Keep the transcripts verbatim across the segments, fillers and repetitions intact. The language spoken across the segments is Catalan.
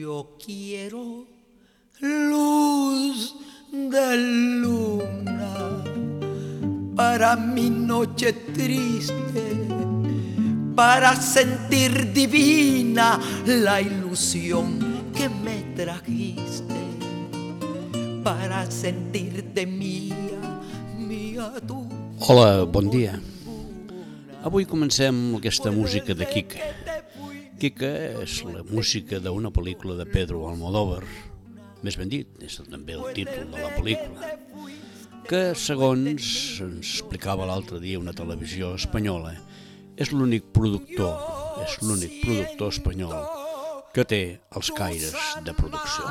Yo quiero luz de luna para mi noche triste, para sentir divina la ilusión que me trajiste, para sentirte mía, mía tu. Hola, bon dia. Avui comencem aquesta música de Kika. Kika és la música d'una pel·lícula de Pedro Almodóvar, més ben dit, és també el títol de la pel·lícula, que, segons ens explicava l'altre dia una televisió espanyola, és l'únic productor, és l'únic productor espanyol que té els caires de producció.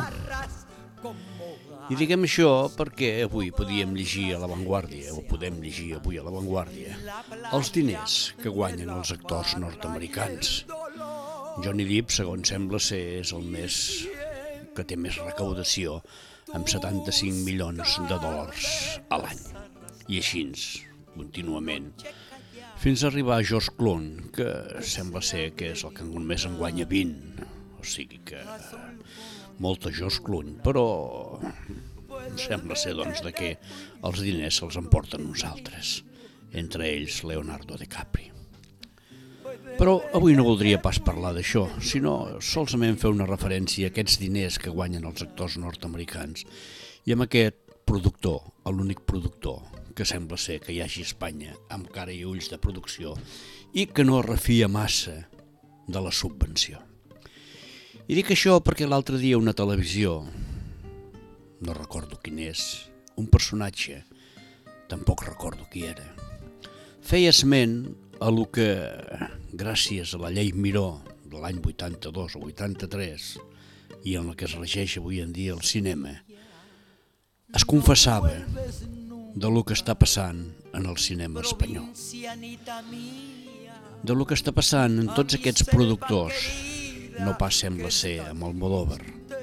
I diguem això perquè avui podíem llegir a La Vanguardia, o podem llegir avui a La Vanguardia, els diners que guanyen els actors nord-americans. Johnny Depp, segons sembla ser, és el més que té més recaudació, amb setanta-cinc milions de dòlars a l'any. I així, contínuament, fins a arribar a George Clooney, que sembla ser que és el que només en guanya vint, o sigui que molta George Clooney, però sembla ser doncs de que els diners se'ls emporten uns altres, entre ells Leonardo DiCaprio. Però avui no voldria pas parlar d'això, sinó solament fer una referència a aquests diners que guanyen els actors nord-americans i amb aquest productor, l'únic productor que sembla ser que hi hagi a Espanya amb cara i ulls de producció i que no es refia massa de la subvenció. I dic això perquè l'altre dia una televisió, no recordo quin és, un personatge, tampoc recordo qui era, feia esment a lo que, gràcies a la llei Miró de l'any vuitanta-dos o vuitanta-tres, i en la que es regeix avui en dia el cinema, es confessava de lo que està passant en el cinema espanyol. De lo que està passant en tots aquests productors, no pas sembla ser amb Almodóvar,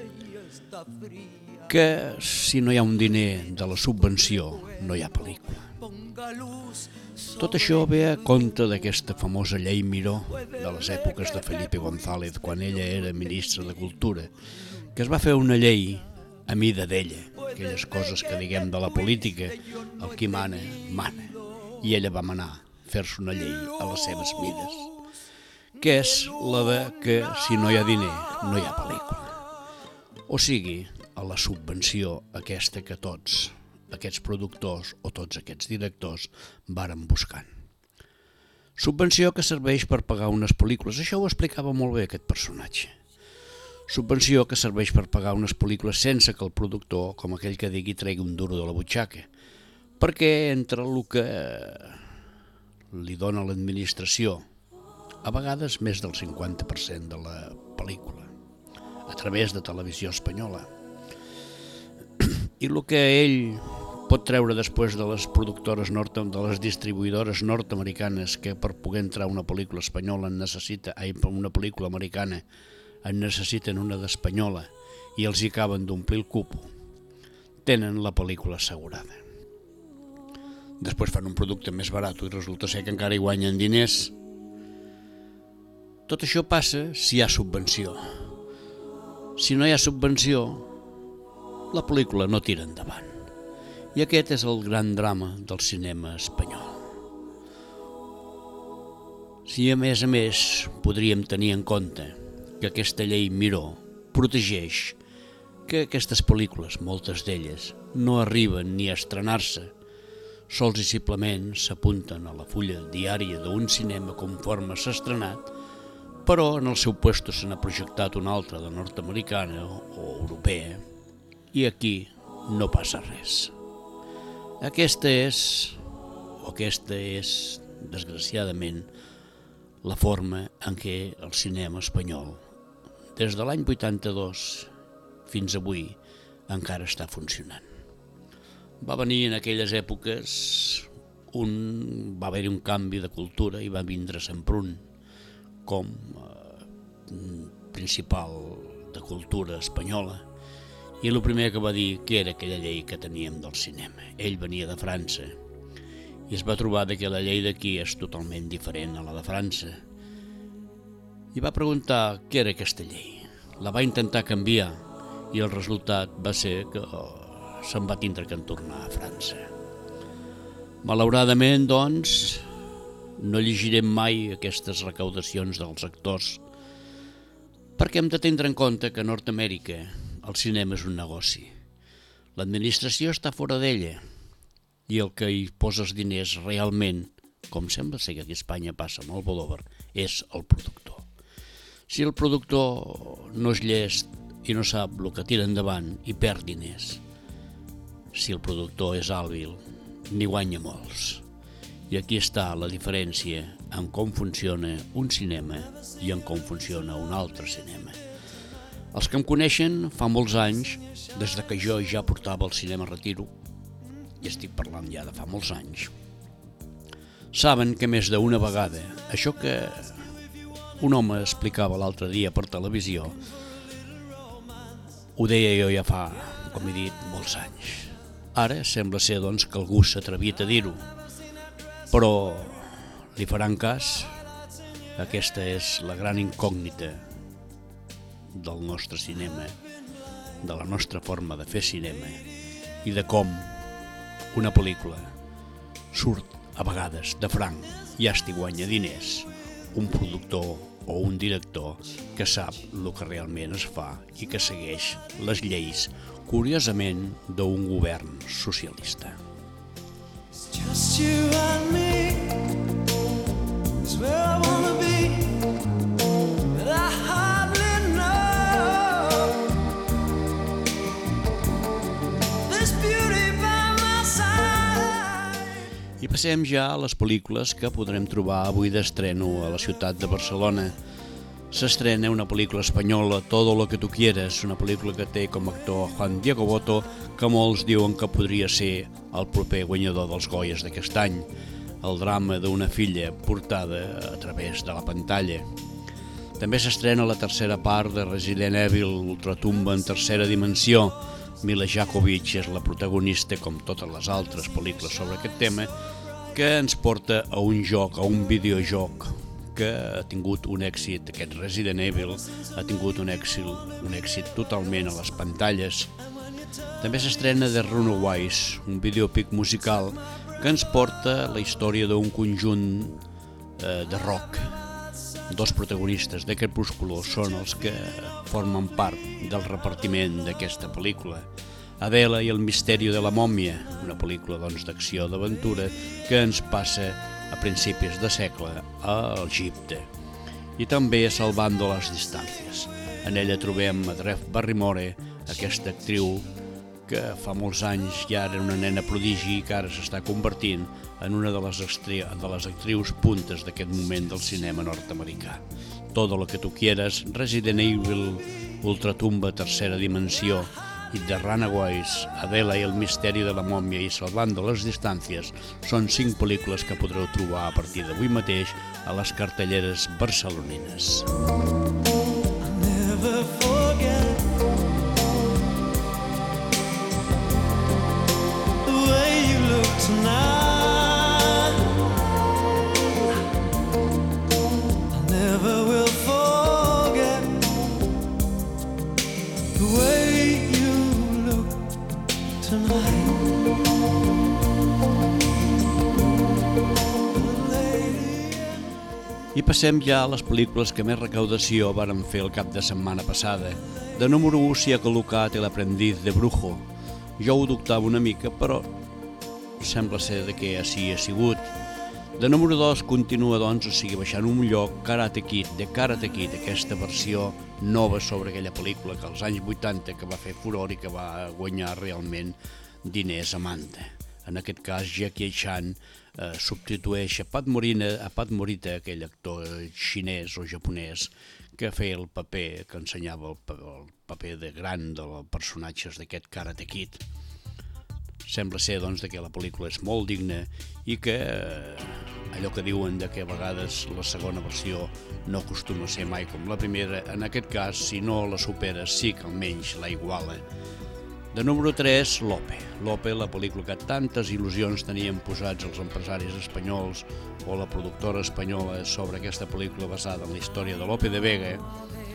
que si no hi ha un diner de la subvenció no hi ha pel·lícula. Tot això ve a compte d'aquesta famosa llei Miró de les èpoques de Felipe González, quan ella era ministra de Cultura, que es va fer una llei a mida d'ella, aquelles coses que diguem de la política, el qui mana, mana, i ella va manar fer-se una llei a les seves mides, que és la de que si no hi ha diner no hi ha pel·lícula. O sigui, a la subvenció aquesta que tots aquests productors o tots aquests directors varen buscant. Subvenció que serveix per pagar unes pel·lícules, això ho explicava molt bé aquest personatge. Subvenció que serveix per pagar unes pel·lícules sense que el productor, com aquell que digui, tregui un duro de la butxaca, perquè entre el que li dona l'administració, a vegades més del cinquanta per cent de la pel·lícula, a través de televisió espanyola, i el que ell pot treure després de les productores nord de les distribuïdores nord-americanes que per poder entrar una pel·lícula espanyola en necessita, ai, una pel·lícula americana en necessiten una d'espanyola i els hi acaben d'omplir el cupo, tenen la pel·lícula assegurada. Després fan un producte més barat i resulta ser que encara hi guanyen diners. Tot això passa si hi ha subvenció. Si no hi ha subvenció, la pel·lícula no tira endavant. I aquest és el gran drama del cinema espanyol. Si a més a més podríem tenir en compte que aquesta llei Miró protegeix que aquestes pel·lícules, moltes d'elles, no arriben ni a estrenar-se, sols i simplement s'apunten a la fulla diària d'un cinema conforme s'ha estrenat, però en el seu puesto se n'ha projectat una altra de nord-americana o europea, i aquí no passa res. Aquesta és, o aquesta és, desgraciadament, la forma en què el cinema espanyol, des de l'any vuitanta-dos fins avui, encara està funcionant. Va venir en aquelles èpoques, un, va haver-hi un canvi de cultura i va vindre Semprún com eh, principal de cultura espanyola. I el primer que va dir que era aquella llei que teníem del cinema. Ell venia de França i es va trobar que la llei d'aquí és totalment diferent a la de França. I va preguntar què era aquesta llei. la va intentar canviar i el resultat va ser que se'n va tindre que en tornar a França. Malauradament, doncs, no llegirem mai aquestes recaudacions dels actors perquè hem de tindre en compte que a Nord-Amèrica el cinema és un negoci. L'administració està fora d'ella i el que hi posa els diners realment, com sembla ser que aquí a Espanya passa amb Almodóvar, és el productor. Si el productor no és llest i no sap el que tira endavant i perd diners, si el productor és hàbil, n'hi guanya molts. I aquí està la diferència en com funciona un cinema i en com funciona un altre cinema. Els que em coneixen fa molts anys, des de que jo ja portava el cinema a retiro, i estic parlant ja de fa molts anys, saben que més d'una vegada això que un home explicava l'altre dia per televisió ho deia jo ja fa, com he dit, molts anys. Ara sembla ser doncs que algú s'ha atrevit a dir-ho, però li faran cas? Aquesta és la gran incògnita del nostre cinema, de la nostra forma de fer cinema i de com una pel·lícula surt a vegades de franc i hasta guanya diners un productor o un director que sap el que realment es fa i que segueix les lleis, curiosament, d'un govern socialista. Just you and me is where I wanna be, but I hardly know this beauty by my side. I passem ja a les pel·lícules que podrem trobar avui d'estreno a la ciutat de Barcelona. S'estrena una pel·lícula espanyola, Todo lo que tú quieras, una pel·lícula que té com a actor Juan Diego Botto, que molts diuen que podria ser el proper guanyador dels Goyes d'aquest any, el drama d'una filla portada a través de la pantalla. També s'estrena la tercera part de Resident Evil Ultratumba en tercera dimensió. Mila Jovovich és la protagonista, com totes les altres pel·lícules sobre aquest tema, que ens porta a un joc, a un videojoc, que ha tingut un èxit, aquest Resident Evil ha tingut un èxit, un èxit totalment a les pantalles. També s'estrena The Runaways, un videopic musical que ens porta la història d'un conjunt eh, de rock. Dos protagonistes de Crepúsculo són els que formen part del repartiment d'aquesta pel·lícula. Adela i el misteri de la mòmia, una pel·lícula doncs, d'acció d'aventura que ens passa a principis de segle a Egipte. I també Salvando las distancias. En ella trobem a Drew Barrymore, aquesta actriu que fa molts anys ja era una nena prodigi i que ara s'està convertint en una de les, actri de les actrius puntes d'aquest moment del cinema nord-americà. Todo lo que tú quieras, Resident Evil Ultratumba tercera dimensió i The Runaways, Adela i el misteri de la mòmia i Salvando les distàncies són cinc pel·lícules que podreu trobar a partir d'avui mateix a les cartelleres barcelonines. I passem ja a les pel·lícules que més recaudació varen fer el cap de setmana passada. De número u s'hi ha col·locat El aprendiz de brujo. Jo ho dubtava una mica, però sembla ser que així ha sigut. De número dos continua, doncs, o sigui, baixant un lloc Karate Kid, de Karate Kid, aquesta versió nova sobre aquella pel·lícula que als anys vuitanta que va fer furor i que va guanyar realment diners a manta. En aquest cas, Jackie Chan eh, substitueix a Pat Morita, a Pat Morita, aquell actor xinès o japonès que feia el paper, que ensenyava el, el paper de gran dels personatges d'aquest Karate Kid. Sembla ser doncs, que la pel·lícula és molt digna i que eh, allò que diuen de que a vegades la segona versió no acostuma a ser mai com la primera, en aquest cas, si no la supera, sí que almenys la iguala. De número tres, Lope. Lope, la pel·lícula que tantes il·lusions tenien posats els empresaris espanyols o la productora espanyola sobre aquesta pel·lícula basada en la història de Lope de Vega,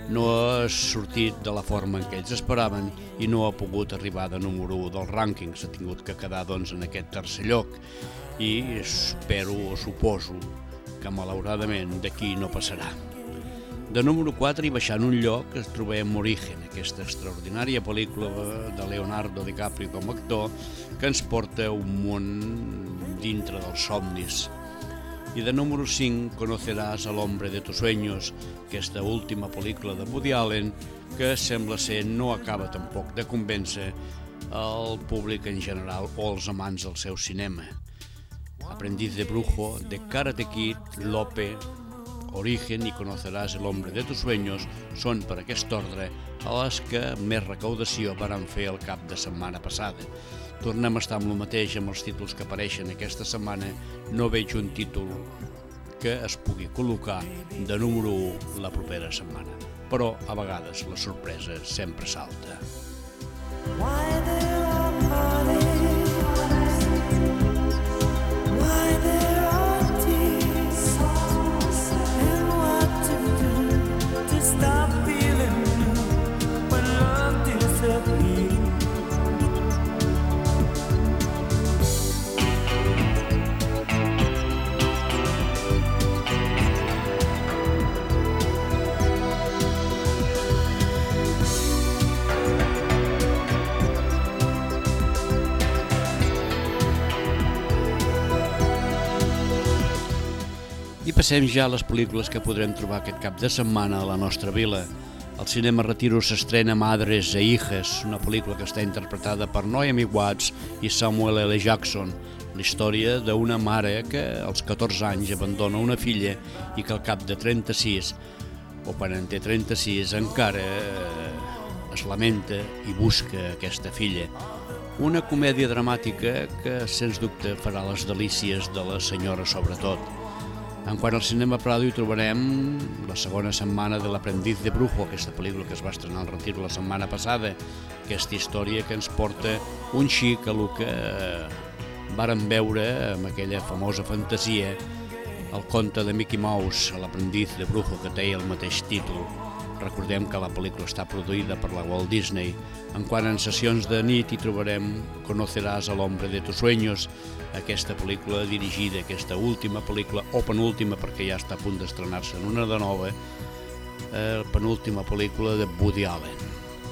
no ha sortit de la forma en què ells esperaven i no ha pogut arribar de número u dels rànquings, ha tingut que quedar doncs, en aquest tercer lloc i espero o suposo que malauradament d'aquí no passarà. De número quatre i baixant un lloc es trobem Origen, aquesta extraordinària pel·lícula de Leonardo DiCaprio com a actor que ens porta un món dintre dels somnis. I de número cinc Conocerás al hombre de tus sueños, aquesta última pel·lícula de Woody Allen que sembla ser no acaba tampoc de convèncer el públic en general o els amants del seu cinema. Aprendiz de Brujo, de Karate Kid, Lope, Origen i Conocerás el hombre de tus sueños són per aquest ordre a les que més recaudació varen fer el cap de setmana passada. Tornem a estar amb el mateix amb els títols que apareixen aquesta setmana. No veig un títol que es pugui col·locar de número u la propera setmana, però a vegades la sorpresa sempre salta. I passem ja a les pel·lícules que podrem trobar aquest cap de setmana a la nostra vila. Al cinema Retiro s'estrena Madres e Hijas, una pel·lícula que està interpretada per Naomi Watts i Samuel L. Jackson, la història d'una mare que als catorze anys abandona una filla i que al cap de trenta-sis, o quan en té trenta-sis, encara es lamenta i busca aquesta filla. Una comèdia dramàtica que, sens dubte, farà les delícies de la senyora sobretot. En quant al cinema Prado hi trobarem la segona setmana de l'Aprendiz de Brujo, aquesta pel·lícula que es va estrenar al Retiro la setmana passada, aquesta història que ens porta un xic a el que vàrem veure amb aquella famosa fantasia, el conte de Mickey Mouse, l'Aprendiz de Brujo, que té el mateix títol. Recordem que la pel·lícula està produïda per la Walt Disney. En quant a sessions de nit hi trobarem Conocerás al hombre de tus sueños, aquesta pel·lícula dirigida, aquesta última pel·lícula, o penúltima perquè ja està a punt d'estrenar-se en una de nova, eh, penúltima pel·lícula de Woody Allen.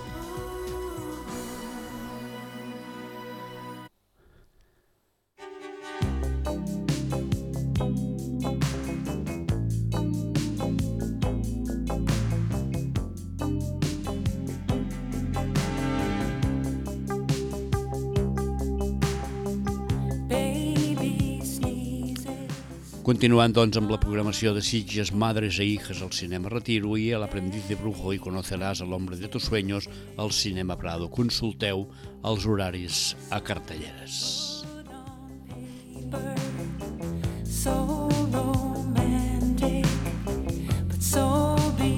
Continuant, doncs, amb la programació de Sitges, Madres e Hijas al cinema Retiro i a l'Aprendiz de Brujo i Conocerás al hombre de tus sueños al cinema Prado. Consulteu els horaris a cartelleres. So romantic, but so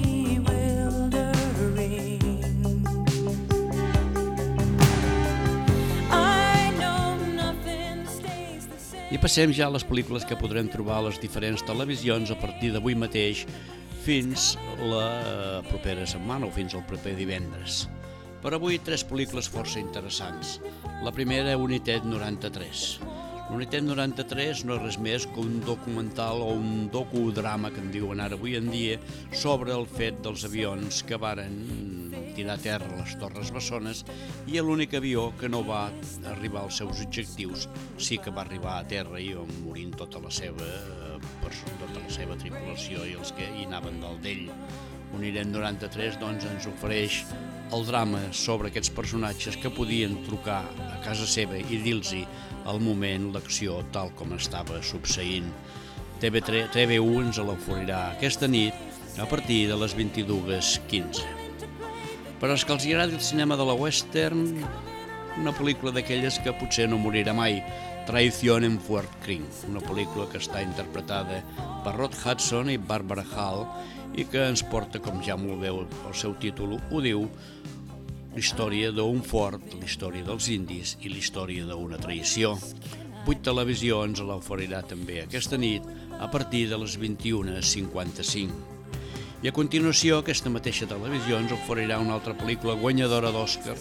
I passem ja a les pel·lícules que podrem trobar a les diferents televisions a partir d'avui mateix fins la propera setmana o fins al proper divendres. Per avui, tres pel·lícules força interessants. La primera, Unitat noranta-tres. Unitat noranta-tres no és res més que un documental o un docudrama, que en diuen ara avui en dia, sobre el fet dels avions que varen tirar a terra les Torres Bessones i l'únic avió que no va arribar als seus objectius sí que va arribar a terra i on morint tota la seva, tota la seva tripulació i els que hi anaven dalt d'ell. Unitat noranta-tres doncs, ens ofereix el drama sobre aquests personatges que podien trucar a casa seva i dir-los al moment l'acció tal com estava succeint. T V u ens l'oferirà aquesta nit a partir de les vint-i-dues quinze. Per als que els agradi el cinema de la western, una pel·lícula d'aquelles que potser no morirà mai, Traición en Fort Creek, una pel·lícula que està interpretada per Rod Hudson i Barbara Hall i que ens porta, com ja molt bé el seu títol ho diu, la història d'un fort, la història dels indis i la història d'una traïció. Vuit Televisió ens l'oferirà també aquesta nit a partir de les vint-i-una cinquanta-cinc. I a continuació, aquesta mateixa televisió ens oferirà una altra pel·lícula guanyadora d'Oscar,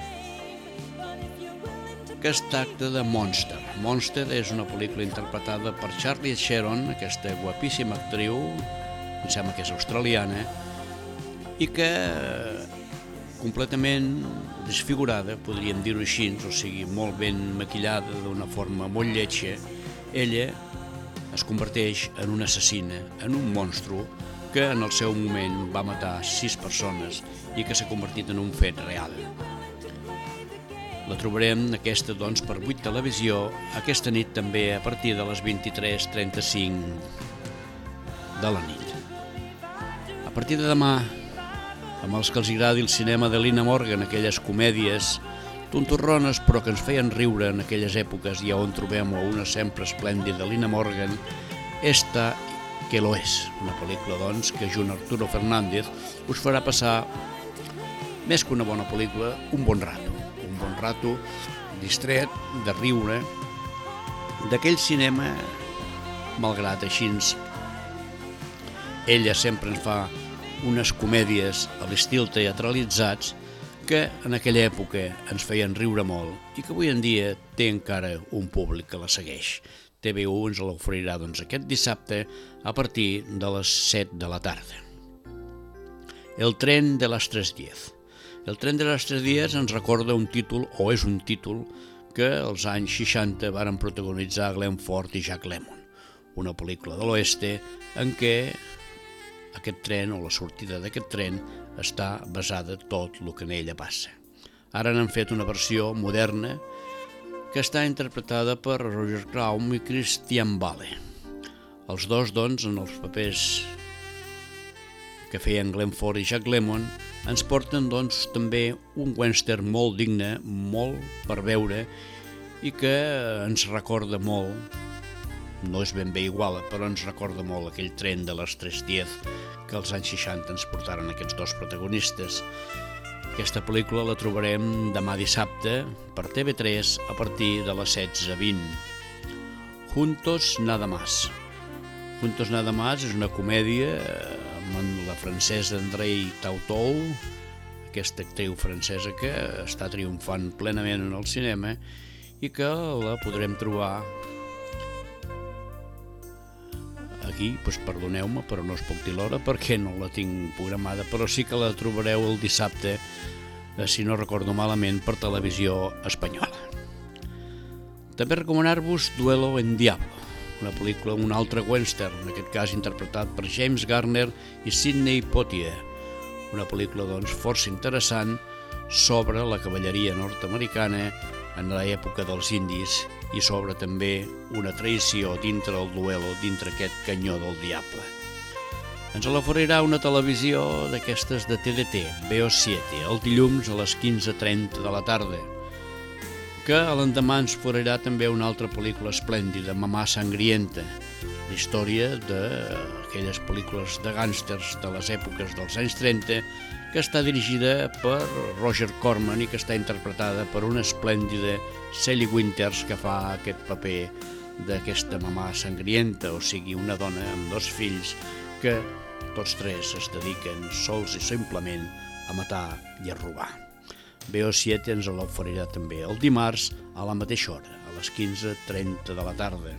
que es tracta de Monster. Monster és una pel·lícula interpretada per Charlize Theron, aquesta guapíssima actriu, em sembla que és australiana, i que completament desfigurada, podríem dir-ho així, o sigui, molt ben maquillada d'una forma molt lletja, ella es converteix en una assassina, en un monstru que en el seu moment va matar sis persones i que s'ha convertit en un fet real. La trobarem aquesta, doncs, per vuit Televisió, aquesta nit també a partir de les vint-i-tres trenta-cinc de la nit. A partir de demà, amb els que els agradi el cinema de Lina Morgan, aquelles comèdies tontorrones però que ens feien riure en aquelles èpoques i on trobem una sempre esplèndida Lina Morgan, Esta que lo és, una pel·lícula, doncs, que junt a Arturo Fernández us farà passar, més que una bona pel·lícula, un bon rato. Un bon rato distret, de riure, d'aquell cinema, malgrat així ella sempre ens fa unes comèdies a l'estil teatralitzats que en aquella època ens feien riure molt i que avui en dia té encara un públic que la segueix. T V u ens l'oferirà, doncs, aquest dissabte a partir de les set de la tarda. El tren de les tres diez. El tren de les tres dies ens recorda un títol, o és un títol, que als anys seixanta varen protagonitzar Glenn Ford i Jack Lemmon, una pel·lícula de l'oeste en què aquest tren, o la sortida d'aquest tren, està basada tot el que en ella passa. Ara n'han fet una versió moderna que està interpretada per Roger Crown i Christian Bale. Els dos, doncs, en els papers que feien Glenn Ford i Jack Lemmon, ens porten, doncs, també un western molt digne, molt per veure, i que ens recorda molt, no és ben bé igual, però ens recorda molt aquell tren de les tres diez que als anys seixanta ens portaren aquests dos protagonistes. Aquesta pel·lícula la trobarem demà dissabte per T V tres a partir de les setze vint. Juntos nada más. Juntos nada más és una comèdia amb la francesa Andrei Tautou, aquesta actriu francesa que està triomfant plenament en el cinema i que la podrem trobar aquí, doncs perdoneu-me, però no us puc dir l'hora perquè no la tinc programada, però sí que la trobareu el dissabte, si no recordo malament, per Televisió Espanyola. També recomanar-vos Duelo en Diablo, una pel·lícula, un altre western, en aquest cas interpretat per James Garner i Sidney Poitier, una pel·lícula, doncs, força interessant sobre la cavalleria nord-americana en l'època dels indis i sobre també una traïció dintre el duelo, dintre aquest canyó del diable. Ens l'oferirà una televisió d'aquestes de T D T, B O siete, el dilluns a les quinze trenta de la tarda, que a l'endemà ens oferirà també una altra pel·lícula esplèndida, Mamà Sangrienta, la història d'aquelles pel·lícules de gàngsters de les èpoques dels anys trenta, que està dirigida per Roger Corman i que està interpretada per una esplèndida Sally Winters, que fa aquest paper d'aquesta mamà sangrienta, o sigui, una dona amb dos fills que tots tres es dediquen sols i simplement a matar i a robar. B O siete ens l'oferirà també el dimarts a la mateixa hora, a les quinze trenta de la tarda.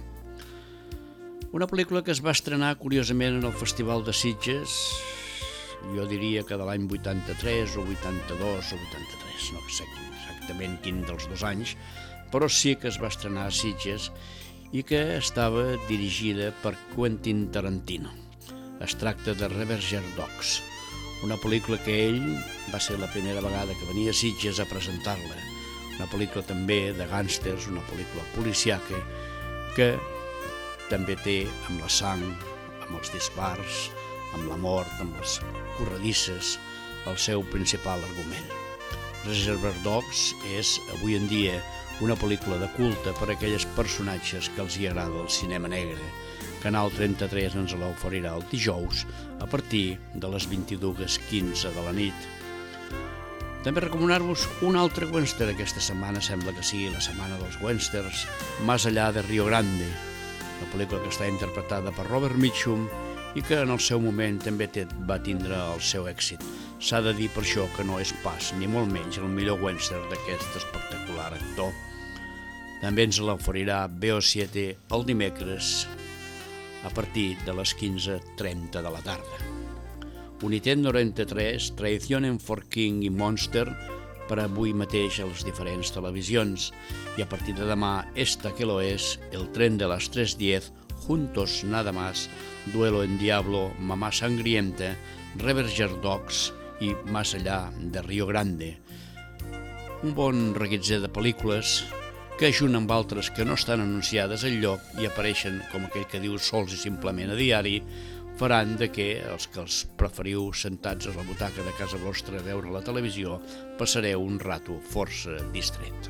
Una pel·lícula que es va estrenar curiosament en el Festival de Sitges, jo diria que de l'any vuitanta-tres o vuitanta-dos o vuitanta-tres, no sé exactament quin dels dos anys, però sí que es va estrenar a Sitges i que estava dirigida per Quentin Tarantino. Es tracta de Reservoir Dogs, una pel·lícula que ell va ser la primera vegada que venia a Sitges a presentar-la. Una pel·lícula també de gàngsters, una pel·lícula policiaca que també té amb la sang, amb els dispars, amb la mort, amb les corredisses, el seu principal argument. Reservoir Dogs és, avui en dia, una pel·lícula de culte per a aquells personatges que els hi agrada el cinema negre. Canal trenta-tres ens l'oferirà el dijous a partir de les vint-i-dues quinze de la nit. També recomanar-vos un altre western aquesta setmana, sembla que sigui la setmana dels westerns, Más allá de Rio Grande, una pel·lícula que està interpretada per Robert Mitchum i que en el seu moment també va tindre el seu èxit. S'ha de dir per això que no és pas, ni molt menys, el millor western d'aquest espectacular actor. També ens l'oferirà B O siete el dimecres a partir de les quinze trenta de la tarda. Unitet noranta-tres, Traición en Fort King i Monster per avui mateix a les diferents televisions, i a partir de demà Esta que lo es, El tren de las tres diez, Juntos nada más, Duelo en Diablo, Mamá sangrienta, Revenger Dogs i Más allá de Río Grande. Un bon reguitzell de pel·lícules que junt amb altres que no estan anunciades al lloc i apareixen, com aquell que diu, sols i simplement a diari, faran de que els que els preferiu sentats a la butaca de casa vostra a veure la televisió passareu un rato força distret.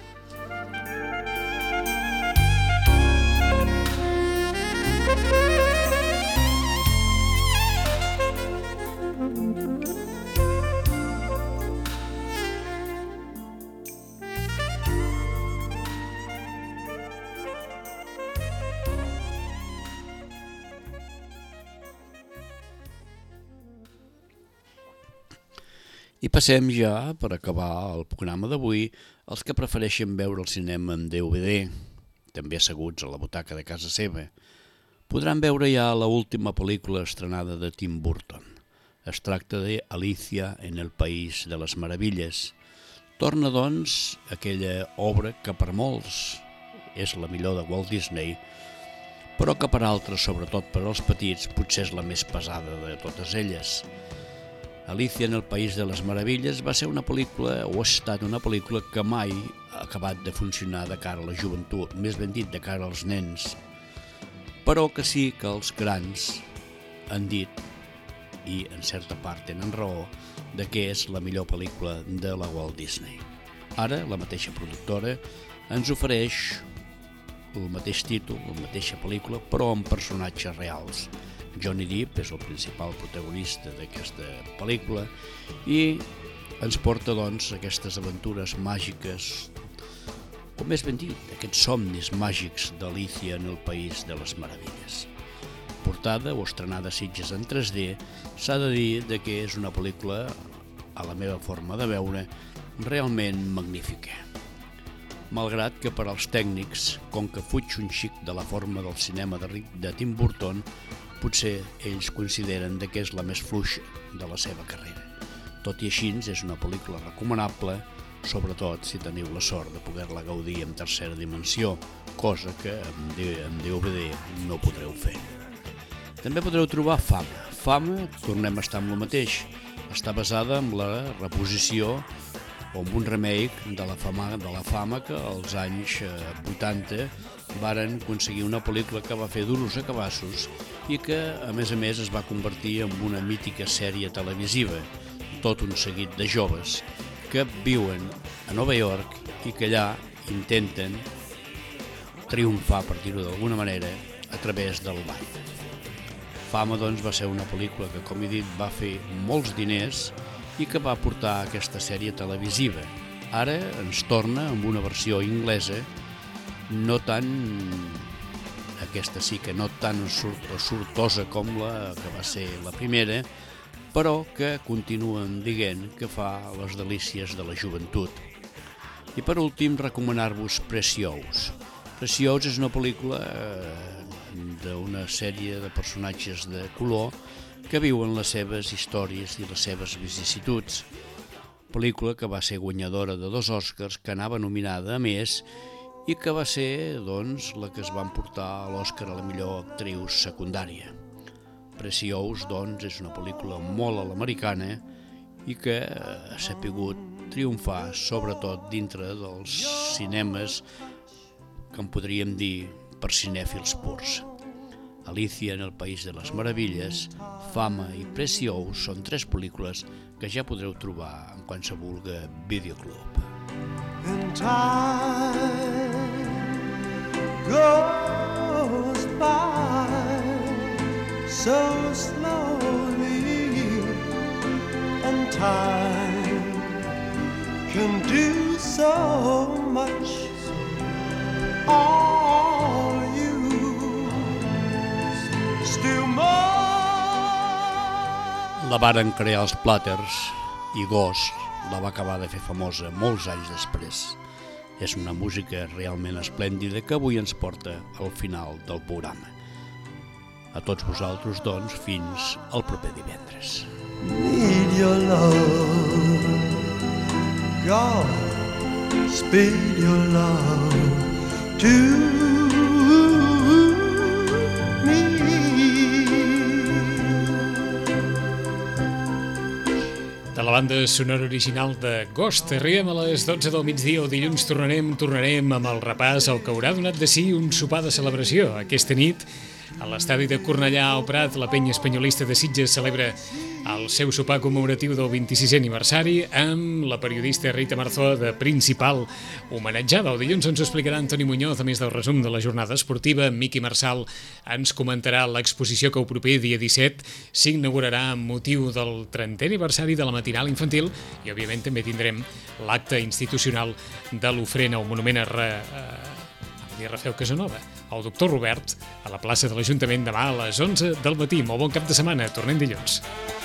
I passem ja, per acabar el programa d'avui, els que prefereixen veure el cinema en D V D, també asseguts a la butaca de casa seva. Podran veure ja l'última pel·lícula estrenada de Tim Burton. Es tracta de Alicia en el País de les Meravilles. Torna, doncs, aquella obra que per molts és la millor de Walt Disney, però que per altres, sobretot per als petits, potser és la més pesada de totes elles. Alicia en el País de les Meravilles va ser una pel·lícula, o ha estat una pel·lícula que mai ha acabat de funcionar de cara a la joventut, més ben dit de cara als nens, però que sí que els grans han dit, i en certa part tenen raó, de que és la millor pel·lícula de la Walt Disney. Ara, la mateixa productora ens ofereix el mateix títol, la mateixa pel·lícula, però amb personatges reals. Johnny Depp és el principal protagonista d'aquesta pel·lícula i ens porta, doncs, aquestes aventures màgiques, o més ben dit, aquests somnis màgics d'Alicia en el País de les Meravilles. Portada o estrenada a Sitges en tres D, s'ha de dir que és una pel·lícula, a la meva forma de veure, realment magnífica. Malgrat que per als tècnics, com que fuig un xic de la forma del cinema de Tim Burton, potser ells consideren que és la més fluixa de la seva carrera. Tot i així, és una pel·lícula recomanable, sobretot si teniu la sort de poder-la gaudir en tercera dimensió, cosa que amb D V D no podreu fer. També podreu trobar Fama. Fama, tornem a estar amb el mateix, està basada en la reposició o en un remake de la fama, de la fama que als anys vuitanta varen aconseguir una pel·lícula que va fer duros a cabassos i que, a més a més, es va convertir en una mítica sèrie televisiva, tot un seguit de joves que viuen a Nova York i que allà intenten triomfar, per dir-ho d'alguna manera, a través del ball. Fama, doncs, va ser una pel·lícula que, com he dit, va fer molts diners i que va portar aquesta sèrie televisiva. Ara ens torna amb una versió inglesa, no tan, aquesta sí que no tan sortosa com la que va ser la primera, però que continuen dient que fa les delícies de la joventut. I per últim, recomanar-vos Precious. Precious és una pel·lícula d'una sèrie de personatges de color que viuen les seves històries i les seves vicissituds. Pel·lícula que va ser guanyadora de dos Oscars, que anava nominada a més, i que va ser, doncs, la que es va emportar a l'Oscar a la millor actriu secundària. Precious, doncs, és una pel·lícula molt a l'americana i que ha sapigut triomfar, sobretot dintre dels cinemes que en podríem dir per cinèfils purs. Alicia en el País de les Meravilles, Fama i Precious són tres pel·lícules que ja podreu trobar en qualsevol videoclub. And time goes by so slowly, and time can do so much. All you still more la varen crear els Platters i Ghost la va acabar de fer famosa molts anys després. És una música realment esplèndida que avui ens porta al final del programa. A tots vosaltres, doncs, fins al proper divendres. Need your love, God, speed your love to me. De la banda sonora original de Ghost, arribem a les dotze del migdia o dilluns tornarem, tornarem amb el repàs al que haurà donat de si un sopar de celebració. Aquesta nit, a l'estadi de Cornellà al Prat, la penya espanyolista de Sitges celebra el seu sopar commemoratiu del vint-i-sisè aniversari amb la periodista Rita Marzó de principal homenatjada. El dilluns ens ho explicarà Antoni Muñoz, a més del resum de la jornada esportiva. Miqui Marsal ens comentarà l'exposició que el proper dia disset s'inaugurarà amb motiu del trentè aniversari de la matinal infantil i, òbviament, també tindrem l'acte institucional de l'ofrena, un monument a, re, a Rafael Casanova, el doctor Robert, a la plaça de l'Ajuntament demà a les onze del matí. Molt bon cap de setmana, tornem dilluns.